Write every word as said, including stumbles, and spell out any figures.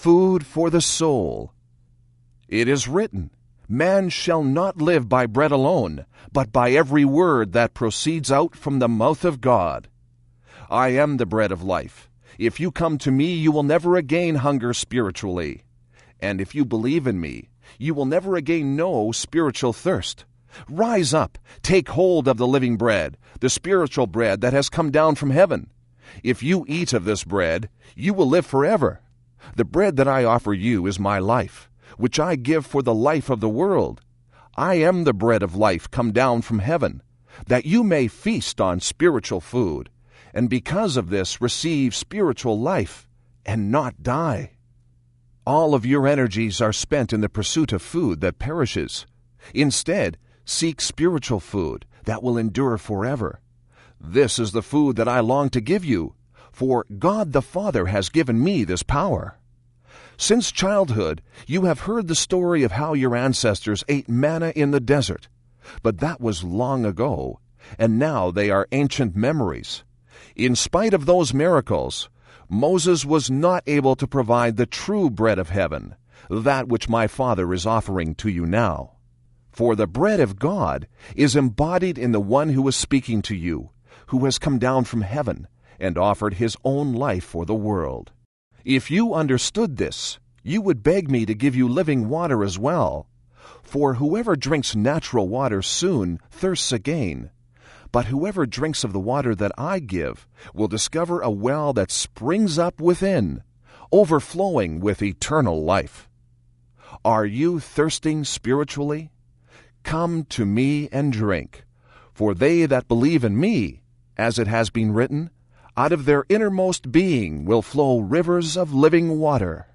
food for the soul. It is written, Man shall not live by bread alone, but by every word that proceeds out from the mouth of God. I am the bread of life. If you come to me, you will never again hunger spiritually. And if you believe in me, you will never again know spiritual thirst. Rise up, take hold of the living bread, the spiritual bread that has come down from heaven. If you eat of this bread, you will live forever. The bread that I offer you is my life, which I give for the life of the world. I am the bread of life come down from heaven, that you may feast on spiritual food, and because of this receive spiritual life and not die. All of your energies are spent in the pursuit of food that perishes. Instead, seek spiritual food that will endure forever. This is the food that I long to give you, for God the Father has given me this power. Since childhood, you have heard the story of how your ancestors ate manna in the desert, but that was long ago, and now they are ancient memories. In spite of those miracles, Moses was not able to provide the true bread of heaven, that which my Father is offering to you now. For the bread of God is embodied in the one who is speaking to you, who has come down from heaven and offered his own life for the world. If you understood this, you would beg me to give you living water as well. For whoever drinks natural water soon thirsts again. But whoever drinks of the water that I give will discover a well that springs up within, overflowing with eternal life. Are you thirsting spiritually? Come to me and drink. For they that believe in me, as it has been written, out of their innermost being will flow rivers of living water.